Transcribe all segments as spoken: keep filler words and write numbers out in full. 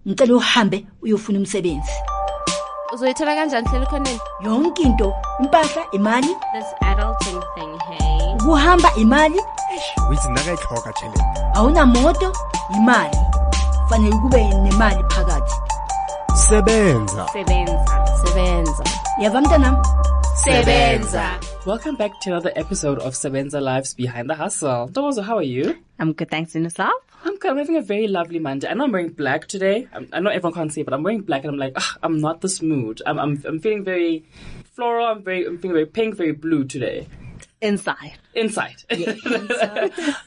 ngicela uhambe uyofuna umsebenzi. Uzoyithola kanjani hlelo khoneni? Yonke into, impahla, imali. This adulting thing, hey. Kuhamba imali. Uyizinaka ikhokha theleni. Awuna moto, imali. Fanele kube nemali phakathi. Sebenza. Sebenza. Sebenza. Yava mntanami? Sebenza. Welcome back to another episode of Sebenza Lives Behind the Hustle. Domozo, how are you? I'm good, thanks. In yourself? I'm good. I'm having a very lovely Monday. I know I'm wearing black today. I'm, I know everyone can't see it, but I'm wearing black, and I'm like, ugh, I'm not this mood. I'm, I'm, I'm feeling very floral. I'm very, I'm feeling very pink, very blue today. Inside. Inside. Yeah, inside.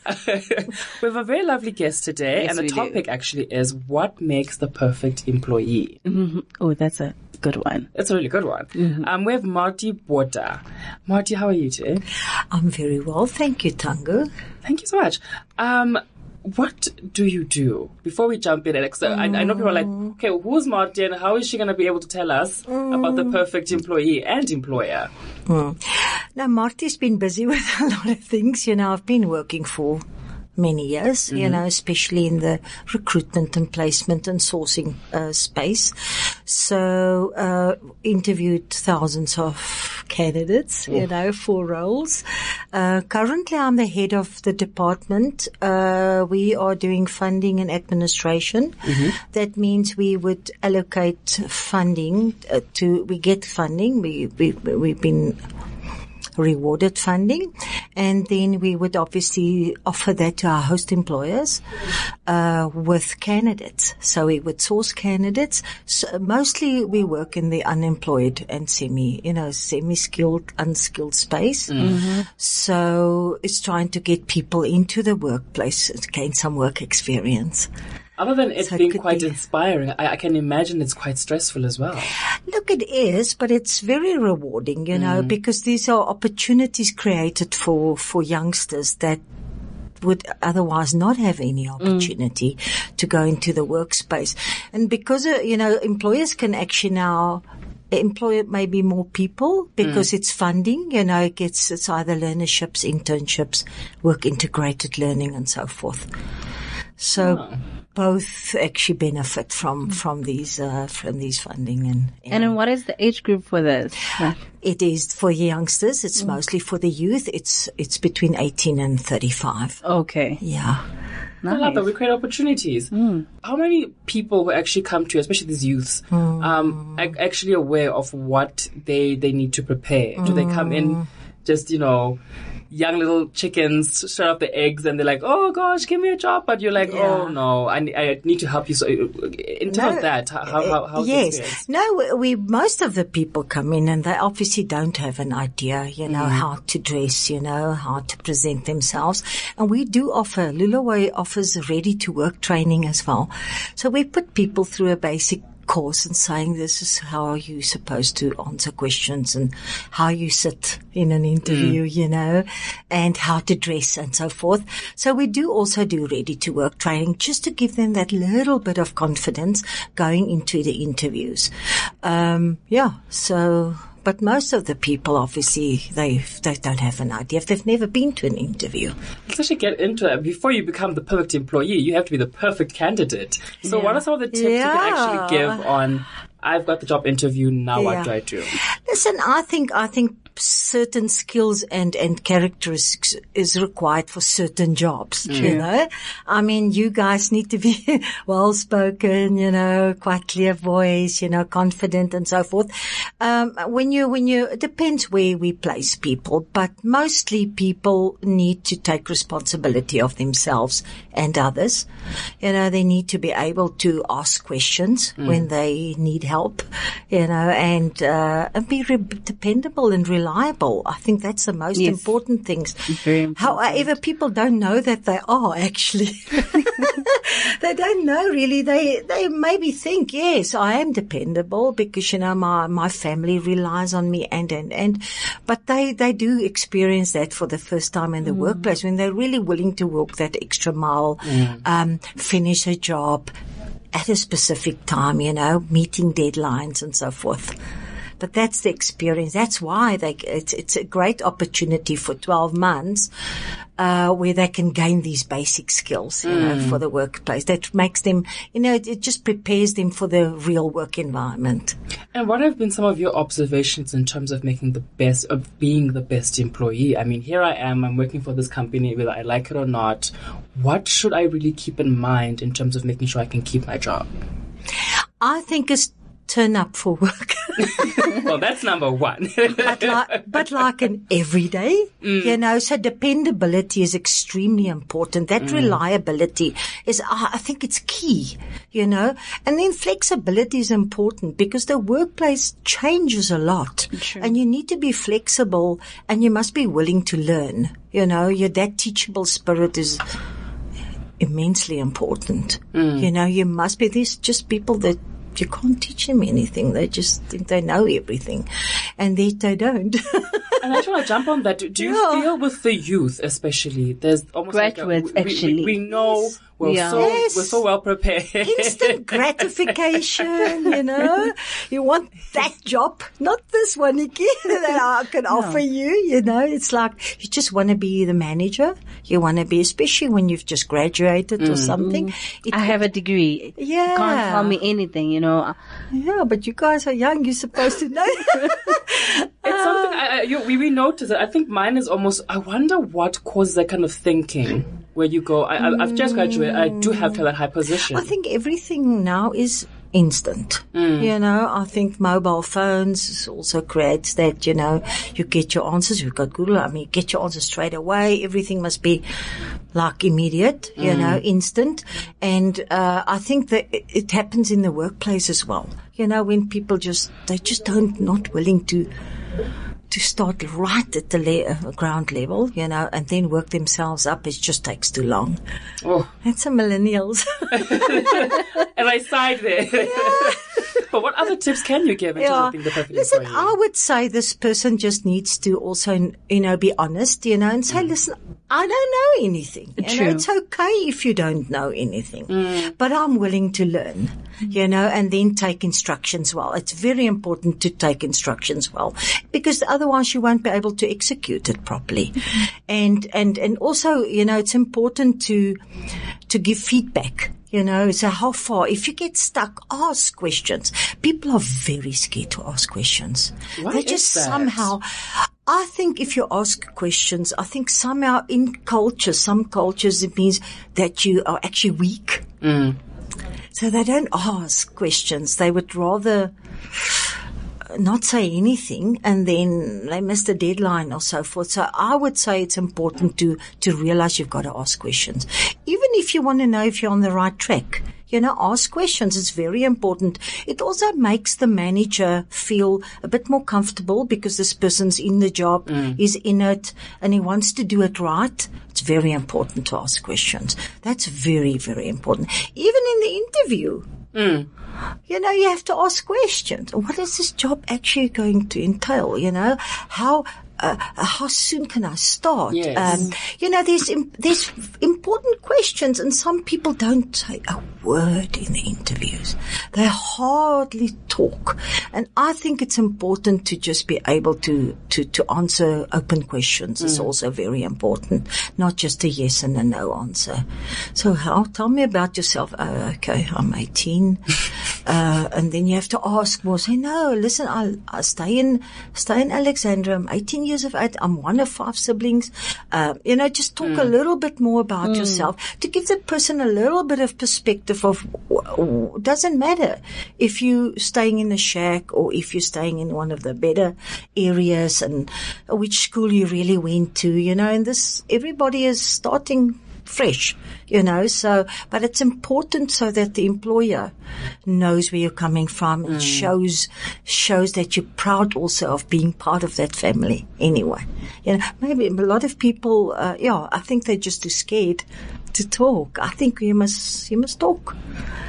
We have a very lovely guest today, Yes, and the we topic do. actually is what makes the perfect employee. Mm-hmm. Oh, that's a good one. It's a really good one. Mm-hmm. Um, we have Marty Botha. Marty, how are you today? I'm very well, thank you, Tango. Thank you so much. Um, what do you do? Before we jump in, Alex, I, I know people are like, okay, who's Marty and how is she going to be able to tell us about the perfect employee and employer? Mm. Now, Marty's been busy with a lot of things. You know, I've been working for many years, mm-hmm. you know, especially in the recruitment and placement and sourcing uh, space. So, uh, interviewed thousands of candidates, you know, for roles. Uh, currently I'm the head of the department. Uh, we are doing funding and administration. Mm-hmm. That means we would allocate funding uh, to, we get funding. We, we, we've been rewarded funding, and then we would obviously offer that to our host employers uh, with candidates. So we would source candidates. So mostly we work in the unemployed and semi, you know, semi-skilled, unskilled space. Mm-hmm. So it's trying to get people into the workplace to gain some work experience. Other than it So it being could quite be- inspiring, I, I can imagine it's quite stressful as well. Look, it is, but it's very rewarding, you know, because these are opportunities created for, for youngsters that would otherwise not have any opportunity to go into the workspace. And because, uh, you know, employers can actually now employ maybe more people because it's funding, you know, it gets, it's either learnerships, internships, work integrated learning and so forth. So both actually benefit from, from these, uh, from these funding and, And then what is the age group for this? it is for youngsters. It's mostly for the youth. It's, it's between eighteen and thirty-five. Okay. Yeah. I love that. We create opportunities. How many people who actually come to you, especially these youths, um, are actually aware of what they, they need to prepare? Do they come in just, you know, young little chickens, straight up the eggs, and they're like, oh gosh, give me a job. But you're like, Yeah. oh no, I, I need to help you. So in terms No, of that, how, how, how's the yes. experience? No, we, most of the people come in and they obviously don't have an idea, you know, how to dress, you know, how to present themselves. And we do offer, Lulaway offers ready to work training as well. So we put people through a basic course and saying this is how are you supposed to answer questions and how you sit in an interview, mm. you know, and how to dress and so forth. So we do also do ready to work training just to give them that little bit of confidence going into the interviews. Um, yeah, so, but most of the people obviously they they don't have an idea if they've never been to an interview. Let's actually get into it. Before you become the perfect employee, you have to be the perfect candidate. So Yeah. what are some of the tips you can actually Yeah. give on, I've got the job interview, now what Yeah. do I do? Listen, I think, I think certain skills and, and characteristics is required for certain jobs, you know. I mean, you guys need to be well spoken, you know, quite clear voice, you know, confident and so forth. Um, when you, when you, it depends where we place people, but mostly people need to take responsibility of themselves and others. You know, they need to be able to ask questions when they need help, you know, and, uh, and be re- dependable and reliable. I think that's the most Yes. important things. Very important. However, people don't know that they are actually. They don't know really. They, they maybe think, yes, I am dependable because, you know, my, my family relies on me and, and, and, but they, they do experience that for the first time in the Mm. workplace when they're really willing to walk that extra mile, um, finish a job at a specific time, you know, meeting deadlines and so forth. But that's the experience. That's why they, it's, it's a great opportunity for twelve months uh, where they can gain these basic skills, you know, for the workplace. That makes them, you know, it, it just prepares them for the real work environment. And what have been some of your observations in terms of making the best, of being the best employee? I mean, here I am, I'm working for this company, whether I like it or not. What should I really keep in mind in terms of making sure I can keep my job? I think it's turn up for work. Well, that's number one. but, like, but like an everyday, mm. you know, so dependability is extremely important. That mm. reliability is, I think it's key, you know, and then flexibility is important because the workplace changes a lot. True. And you need to be flexible and you must be willing to learn, you know, your, that teachable spirit is immensely important. Mm. You know, you must be, there's just people that you can't teach them anything. They just think they know everything. And they, they don't. And I just want to jump on that. Do, do you Yeah. feel with the youth especially, there's almost Graduates, like a, we, actually. we, we know Yes. we're, Yeah. so, Yes. we're so well prepared. Instant gratification, you know. You want that job, not this one again that I can offer you, you know. It's like you just want to be the manager. You want to be, especially when you've just graduated or something. It, I have a degree. Yeah. You can't tell me anything, you know. Yeah, but you guys are young. You're supposed to know. It's something I, I, you, we, we notice it. I think mine is almost, I wonder what causes that kind of thinking where you go, I, I, I've just graduated, I do have to have that high position. I think everything now is instant. Mm. You know, I think mobile phones also creates that, you know, you get your answers. You've got Google. I mean, you get your answers straight away. Everything must be like immediate, you Mm. know, instant. And, uh, I think that it, it happens in the workplace as well. You know, when people just, they just don't, not willing to, to start right at the le- ground level, you know, and then work themselves up. It just takes too long. Oh. That's a millennials. And I sighed there. But what other tips can you give in terms of being the perfect Listen, employee? I would say this person just needs to also, you know, be honest, you know, and say, Mm. listen, I don't know anything. You True. know, it's okay if you don't know anything, Mm. but I'm willing to learn, you know, and then take instructions well. It's very important to take instructions well because otherwise you won't be able to execute it properly. And, and, and also, you know, it's important to, to give feedback. You know, so how far, if you get stuck, ask questions. People are very scared to ask questions. Why they is just that? somehow, I think if you ask questions, I think somehow in culture, some cultures, it means that you are actually weak. Mm. So they don't ask questions. They would rather not say anything and then they miss the deadline or so forth. So I would say it's important to, to realize you've got to ask questions. Even if you want to know if you're on the right track, you know, ask questions. It's very important. It also makes the manager feel a bit more comfortable because this person's in the job, Mm. is in it, and he wants to do it right. It's very important to ask questions. That's very, very important. Even in the interview. Mm. You know, you have to ask questions. What is this job actually going to entail? You know, how, uh, how soon can I start? Yes. Um, you know, there's, im- there's important questions and some people don't say a word in the interviews. They hardly talk. And I think it's important to just be able to, to, to answer open questions. It's also very important. Not just a yes and a no answer. So how, tell me about yourself. Oh, okay, I'm eighteen. Uh, and then you have to ask more. Say, no, listen, I, I stay in, stay in Alexandra. I'm eighteen years of age. I'm one of five siblings. Uh, you know, just talk a little bit more about yourself to give the person a little bit of perspective of, w- w- doesn't matter if you staying in a shack or if you're staying in one of the better areas and which school you really went to, you know, and this, everybody is starting fresh, you know, so, but it's important so that the employer knows where you're coming from and shows, shows that you're proud also of being part of that family anyway. You know, maybe a lot of people, uh, yeah, I think they're just too scared to talk. I think you must, you must talk.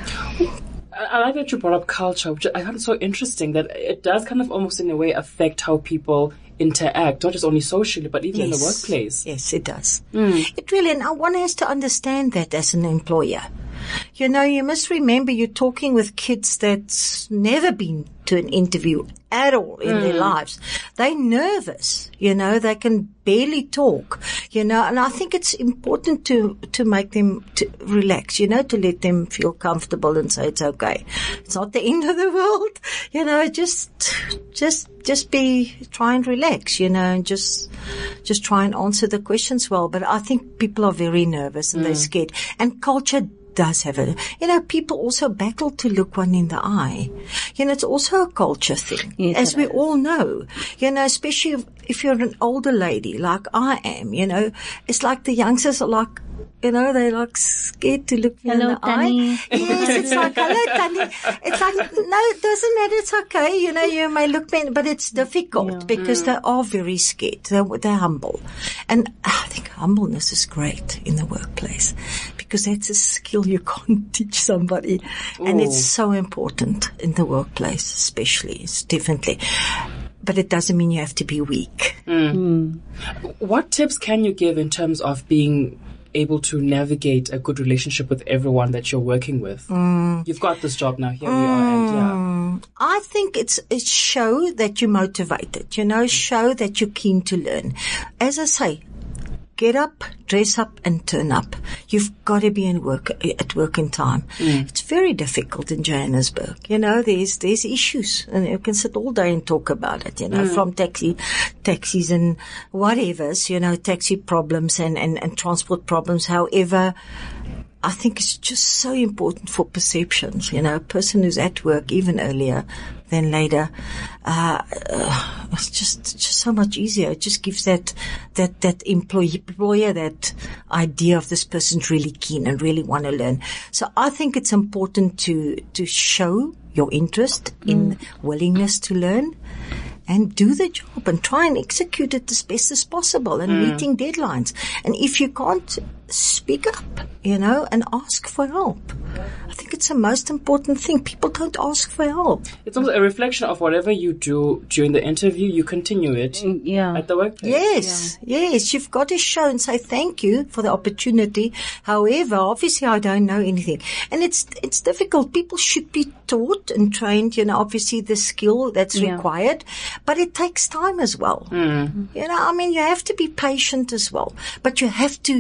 I I like that you brought up culture, which I find so interesting that it does kind of almost in a way affect how people interact, not just only socially, but even in the workplace. Yes, it does. It really, and one has to understand that as an employer. You know, you must remember you're talking with kids that's never been to an interview at all in mm. their lives. They're nervous, you know, they can barely talk, you know, and I think it's important to, to make them to relax, you know, to let them feel comfortable and say it's okay. It's not the end of the world, you know, just, just, just be, try and relax, you know, and just, just try and answer the questions well. But I think people are very nervous and mm. they're scared, and culture does have it. You know, people also battle to look one in the eye. You know, it's also a culture thing, yes, as we is. all know. You know, especially if, if you're an older lady like I am, you know, it's like the youngsters are like, you know, they're like scared to look you hello, in the Tanny. eye. Yes, it's like, hello, Tanny. It's like, no, it doesn't matter. It's okay. You know, you may look mean, but it's difficult yeah. because mm. they are very scared. They're, they're humble. And I think humbleness is great in the workplace because that's a skill you can't teach somebody. Ooh. And it's so important in the workplace, especially. It's definitely. But it doesn't mean you have to be weak. Mm. Mm. What tips can you give in terms of being able to navigate a good relationship with everyone that you're working with? Mm. You've got this job now. Here mm. we are. And yeah. I think it's, it's show that you're motivated, you know, show that you're keen to learn. As I say, get up, dress up and turn up. You've got to be in work, at work in time. Mm. It's very difficult in Johannesburg. You know, there's, there's issues and you can sit all day and talk about it, you know, mm. from taxi, taxis and whatever's, you know, taxi problems and, and, and transport problems. However, I think it's just so important for perceptions, you know, a person who's at work even earlier than later, uh, uh it's just, just so much easier. It just gives that, that, that employee, employer that idea of this person's really keen and really want to learn. So I think it's important to, to show your interest mm. in willingness to learn and do the job and try and execute it as best as possible and mm. meeting deadlines. And if you can't, speak up, you know, and ask for help. I think it's the most important thing. People don't ask for help. It's almost a reflection of whatever you do during the interview, you continue it yeah. at the workplace. Yes, yeah. yes. You've got to show and say thank you for the opportunity. However, obviously I don't know anything. And it's, it's difficult. People should be taught and trained, you know, obviously the skill that's yeah. required, but it takes time as well. Mm. You know, I mean, you have to be patient as well, but you have to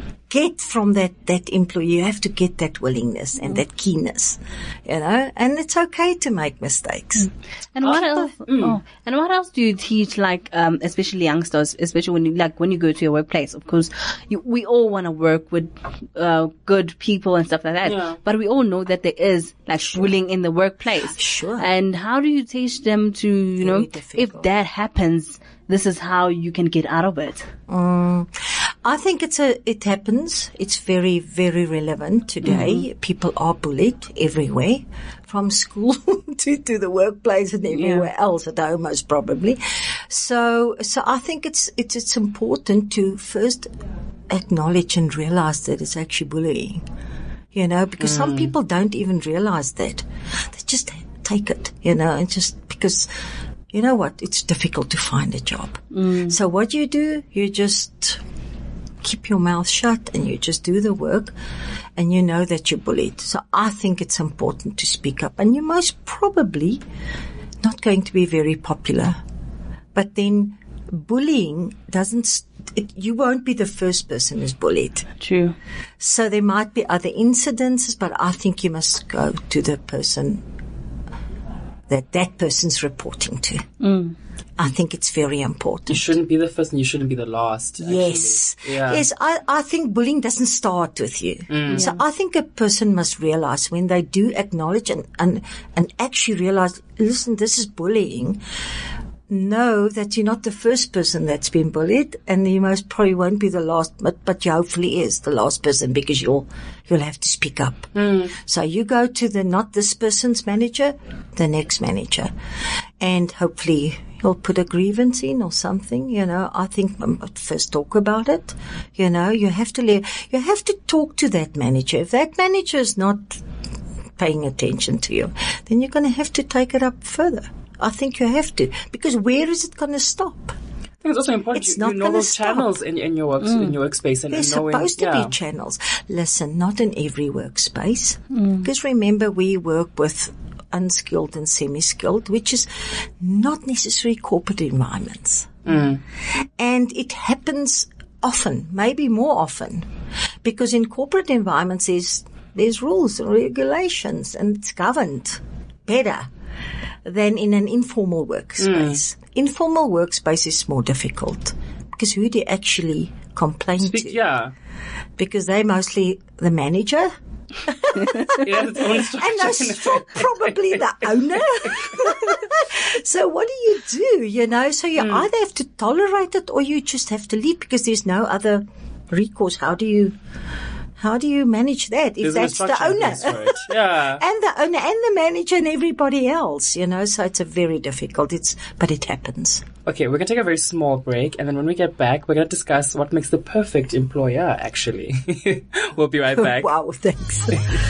get from that, that employee, you have to get that willingness and that keenness, you know, and it's okay to make mistakes. Mm. And what oh, else, mm. oh, and what else do you teach, like, um, especially youngsters, especially when you, like, when you go to your workplace? Of course, you, we all want to work with, uh, good people and stuff like that. Yeah. But we all know that there is, like, sure. bullying in the workplace. Sure. And how do you teach them to, you Very know, difficult. If that happens, this is how you can get out of it? Mm. I think it's a, it happens. It's very, very relevant today. Mm-hmm. People are bullied everywhere, from school to, to the workplace and everywhere yeah. else, at home most probably. So, so I think it's, it's, it's important to first acknowledge and realize that it's actually bullying. You know, because mm. some people don't even realize that. They just take it, you know, and just because, you know what, it's difficult to find a job. Mm. So what you do, you just keep your mouth shut and you just do the work and you know that you're bullied. So I think it's important to speak up, and you're most probably not going to be very popular. But then bullying doesn't, it, you won't be the first person who's bullied. True. So there might be other incidences, but I think you must go to the person that that person's reporting to. Mm. I think it's very important. You shouldn't be the first and you shouldn't be the last. Actually. Yes. Yeah. Yes, I, I think bullying doesn't start with you. Mm. So I think a person must realize when they do acknowledge and, and, and actually realize, listen, this is bullying. Know that you're not the first person that's been bullied, and you most probably won't be the last, but, but you hopefully is the last person, because you'll, you'll have to speak up. Mm. So you go to the, not this person's manager, the next manager, and hopefully you'll put a grievance in or something, you know. I think um, first talk about it, you know. You have to le- you have to talk to that manager. If that manager is not paying attention to you, then you're going to have to take it up further. I think you have to, because where is it going to stop? I think it's also important it's you, you know those channels in, in your work, mm. in your workspace, and, There's and knowing, supposed to yeah. be channels. Listen, not in every workspace, mm. because remember we work with unskilled and semi-skilled, which is not necessarily corporate environments. Mm. And it happens often, maybe more often, because in corporate environments there's, there's rules and regulations and it's governed better than in an informal workspace. Mm. Informal workspace is more difficult because who do you actually complain Speak, to? Yeah. Because they're mostly the manager. It has its own structure. And that's probably the owner. So what do you do, you know? So you mm. either have to tolerate it or you just have to leave because there's no other recourse. How do you, how do you manage that if There's that's the owner? Yeah. And the owner and the manager and everybody else, you know? So it's a very difficult, it's, but it happens. Okay, we're going to take a very small break, and then when we get back, we're going to discuss what makes the perfect employer, actually. We'll be right back. Wow, thanks.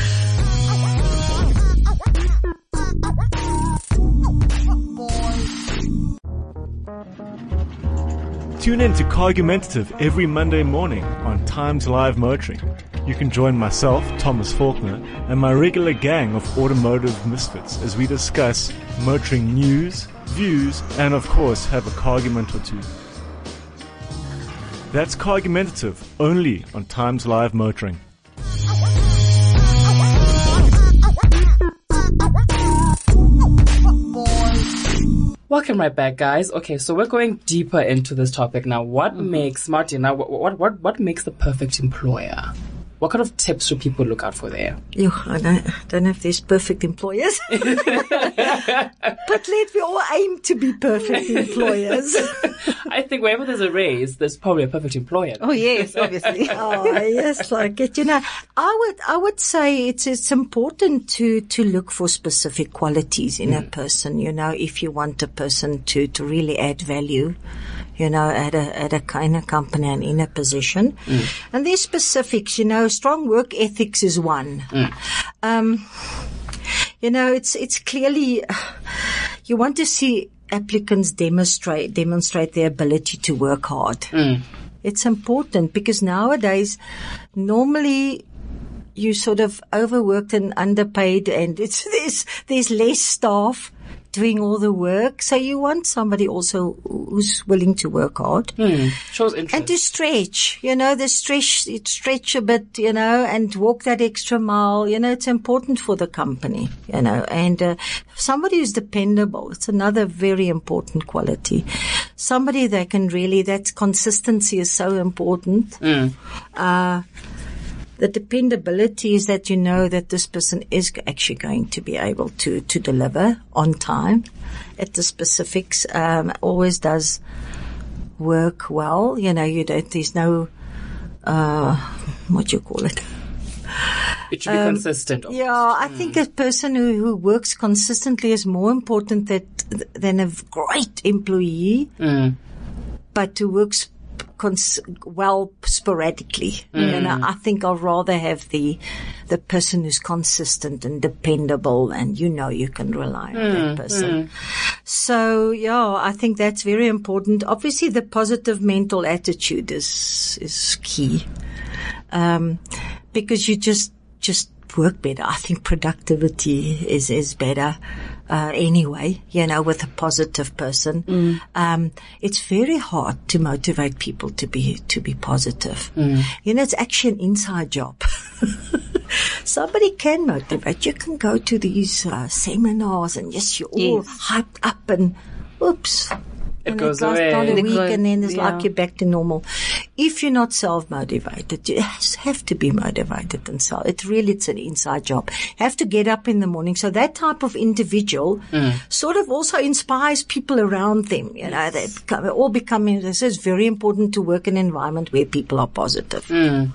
Tune in to Cargumentative every Monday morning on Times Live Motoring. You can join myself, Thomas Faulkner, and my regular gang of automotive misfits as we discuss motoring news, views, and of course have a cargument or two. That's Cargumentative, only on Times Live Motoring. Welcome right back, guys. Okay, so we're going deeper into this topic now. What mm-hmm. makes, Martin, now what, what, what, what makes the perfect employer? What kind of tips should people look out for there? Yo, I don't, I don't know if there's perfect employers. But let we all aim to be perfect employers. I think wherever there's a raise, there's probably a perfect employer. Oh, yes, obviously. Oh, yes, like it. You know, I would, I would say it's, it's important to, to look for specific qualities in mm. a person, you know, if you want a person to, to really add value. You know, at a, at a kind of company and in a position. Mm. And there's specifics, you know, strong work ethics is one. Mm. Um, you know, it's, it's clearly, you want to see applicants demonstrate, demonstrate their ability to work hard. Mm. It's important because nowadays, normally, you sort of overworked and underpaid and it's, there's, there's less staff doing all the work. So you want somebody also who's willing to work hard. Mm, shows interest. And to stretch, you know, the stretch, stretch a bit, you know, and walk that extra mile. You know, it's important for the company, you know, and, uh, somebody who's dependable. It's another very important quality. Somebody that can really, that consistency is so important. Mm. Uh, The dependability is that you know that this person is actually going to be able to, to deliver on time at the specifics, um, always does work well. You know, you don't, there's no, uh, what do you call it? It should be um, consistent. Yeah, I mm. think a person who, who works consistently is more important that, than a great employee, mm. but who works Cons- well, sporadically. Mm. You know, I think I'd rather have the the person who's consistent and dependable, and you know you can rely on mm. that person. Mm. So, yeah, I think that's very important. Obviously, the positive mental attitude is is key, um, because you just just work better. I think productivity is is better. Uh, anyway, you know, with a positive person, mm. um, it's very hard to motivate people to be, to be positive. Mm. You know, it's actually an inside job. Somebody can motivate. You can go to these, uh, seminars and yes, you're all yes. hyped up and oops. It and goes it lasts away. about a it week goes, and then it's yeah. like you're back to normal. If you're not self-motivated, you have to be motivated and self. It's really, it's an inside job. You have to get up in the morning. So that type of individual mm. sort of also inspires people around them. You know, they become, all becoming, this is very important to work in an environment where people are positive. Mm.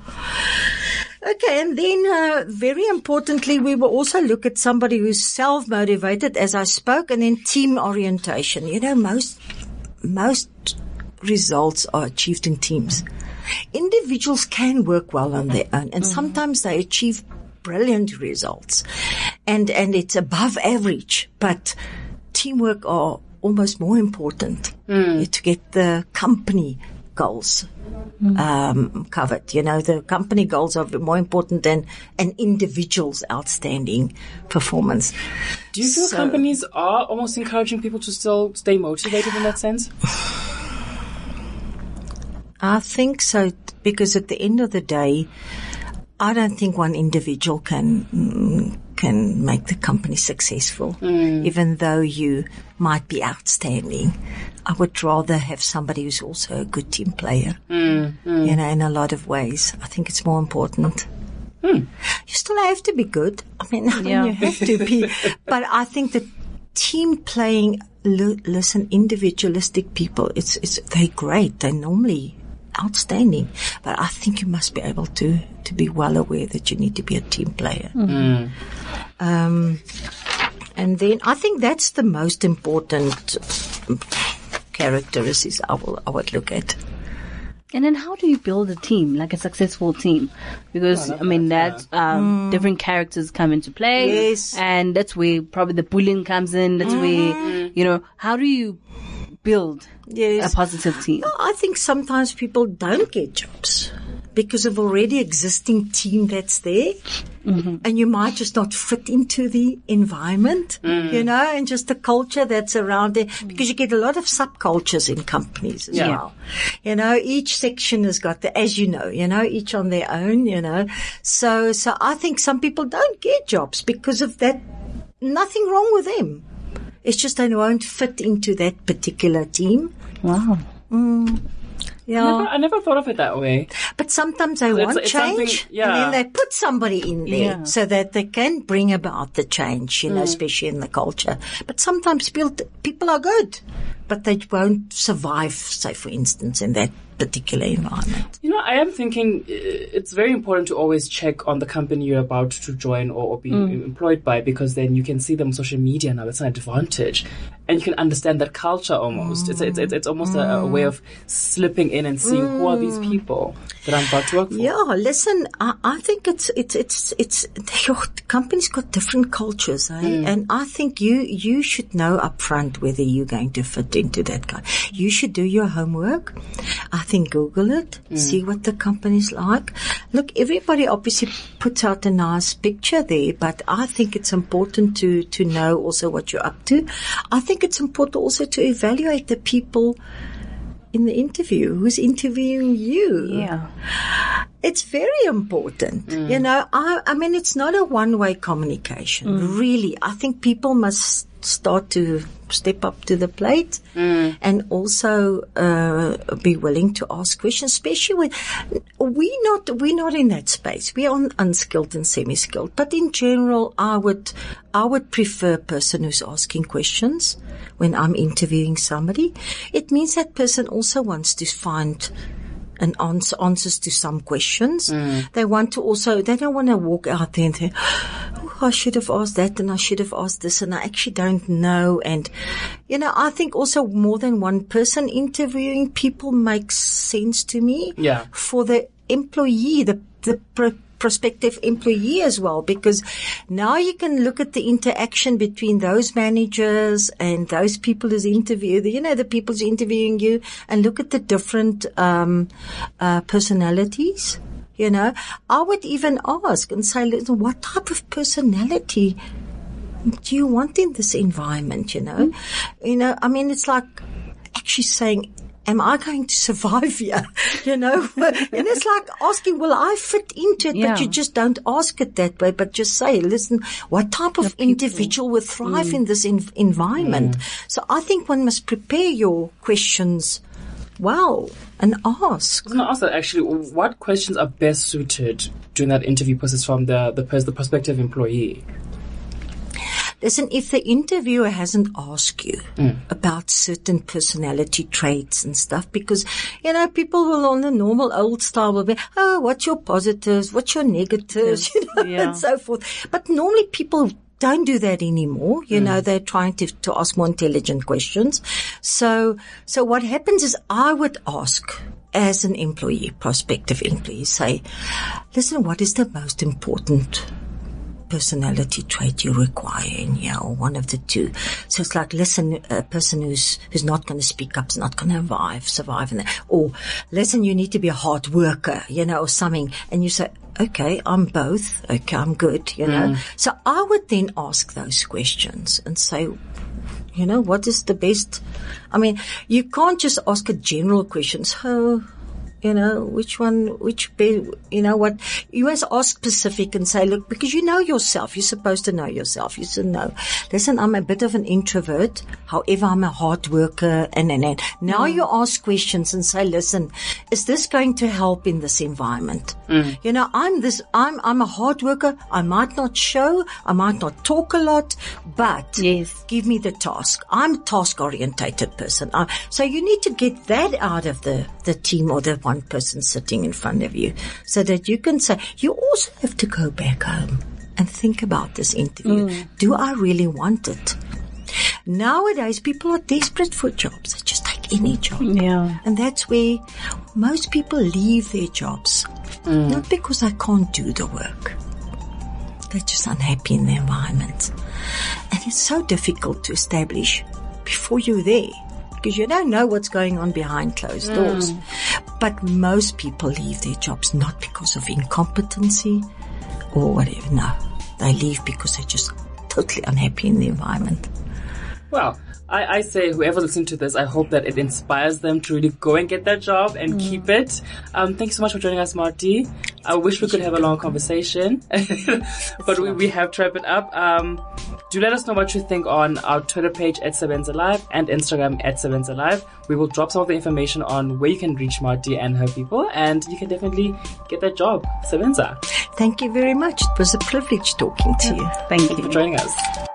Okay, and then uh, very importantly, we will also look at somebody who's self-motivated, as I spoke, and then team orientation. You know, most most results are achieved in teams. Individuals can work well on their own, and mm-hmm. sometimes they achieve brilliant results, and and it's above average. But teamwork are almost more important mm. to get the company goals um, covered. You know, the company goals are more important than an individual's outstanding performance. Do you feel So- companies are almost encouraging people to still stay motivated in that sense? I think so, because at the end of the day, I don't think one individual can mm, can make the company successful, even though you might be outstanding. I would rather have somebody who's also a good team player, you know, in a lot of ways. I think it's more important. You still have to be good. I mean, I mean, Yeah. you have to be. But I think that team playing, li- listen, individualistic people, it's, it's, they're great. They're normally outstanding. But I think you must be able to, to be well aware that you need to be a team player. Um, and then I think that's the most important characteristics I will, I would look at. And then how do you build a team, like a successful team? Because, I mean, that's, um, different characters come into play. Yes. And that's where probably the bullying comes in. That's where, you know, how do you build Yes. a positive team? I think sometimes people don't get jobs because of already existing team that's there. Mm-hmm. And you might just not fit into the environment, you know, and just the culture that's around there, because you get a lot of subcultures in companies as Yeah. well. You know, each section has got the, as you know, you know, each on their own, you know. So, so I think some people don't get jobs because of that. Nothing wrong with them. It's just they won't fit into that particular team. Wow. Yeah. Never, I never thought of it that way. But sometimes they it's- want it's something- change, yeah. and then they put somebody in there Yeah. so that they can bring about the change, you know, especially in the culture. But sometimes people, people are good, but they won't survive, say, for instance, in that particular environment. You know, I am thinking uh, it's very important to always check on the company you're about to join or, or be employed by, because then you can see them on social media now. It's an advantage. And you can understand that culture almost. It's, it's, it's, it's almost a, a way of slipping in and seeing who are these people that I'm about to work for. Yeah, listen, I, I think it's, it's, it's, it's, your company's got different cultures, eh? And I think you, you should know up front whether you're going to fit into that guy. You should do your homework. I think Google it, see what the company's like. Look, everybody obviously puts out a nice picture there, but I think it's important to, to know also what you're up to. I think it's important also to evaluate the people in the interview, who's interviewing you. Yeah. It's very important. You know, I, I mean, it's not a one-way communication. Really. I think people must start to step up to the plate and also uh, be willing to ask questions, especially when we're not, we're not in that space. We're on unskilled and semi-skilled. But in general, I would, I would prefer a person who's asking questions when I'm interviewing somebody. It means that person also wants to find and answer, answers to some questions. They want to also, they don't want to walk out there and say, oh, I should have asked that and I should have asked this and I actually don't know. And, you know, I think also more than one person interviewing people makes sense to me. Yeah. For the employee, the, the pro- prospective employee as well, because now you can look at the interaction between those managers and those people who's interviewed, you know, the people who's interviewing you, and look at the different um uh personalities. You know, I would even ask and say, listen, what type of personality do you want in this environment, you know? Mm-hmm. You know, I mean, it's like actually saying, am I going to survive here? You know, and it's like asking, will I fit into it? Yeah. But you just don't ask it that way, but just say, listen, what type of individual will thrive mm. in this in- environment? Mm. So I think one must prepare your questions well and ask. I was going to ask that actually, what questions are best suited during that interview process from the, the, pers- the prospective employee? Listen, if the interviewer hasn't asked you mm. about certain personality traits and stuff, because, you know, people will on the normal old style will be, oh, what's your positives? What's your negatives? You know, yeah. and so forth. But normally people don't do that anymore. You mm. know, they're trying to, to ask more intelligent questions. So, so what happens is I would ask as an employee, prospective employee, say, listen, what is the most important personality trait you require in here, or one of the two. So it's like, listen, a person who's who's not going to speak up is not going to survive, survive in that. Or listen, you need to be a hard worker, you know, or something. And you say, okay, I'm both. Okay, I'm good, you know. Mm. So I would then ask those questions and say, you know, what is the best? I mean, you can't just ask a general question. So, you know, which one, which, be, you know what, you always ask specific and say, look, because you know yourself, you're supposed to know yourself. You should know, listen, I'm a bit of an introvert. However, I'm a hard worker and, and, and. Now mm. you ask questions and say, listen, is this going to help in this environment? Mm. You know, I'm this, I'm, I'm a hard worker. I might not show, I might not talk a lot, but yes. give me the task. I'm a task orientated person. I, so you need to get that out of the, the team or the one person sitting in front of you, so that you can say, you also have to go back home and think about this interview. Mm. Do I really want it? Nowadays, people are desperate for jobs. They just take any job. Yeah. And that's where most people leave their jobs. Mm. Not because they can't do the work. They're just unhappy in the environment. And it's so difficult to establish before you're there, because you don't know what's going on behind closed mm. doors. But most people leave their jobs not because of incompetency or whatever. No, they leave because they're just totally unhappy in the environment. Well, I, I say whoever listens to this, I hope that it inspires them to really go and get that job and mm. keep it. Um, thanks so much for joining us, Martie. I wish we could have a long conversation, but we, we have to wrap it up. Um, do let us know what you think on our Twitter page at Sebenza Live and Instagram at Sebenza Live. We will drop some of the information on where you can reach Martie and her people, and you can definitely get that job. Sebenza. Thank you very much. It was a privilege talking to you. Thank you. Thank you for joining us.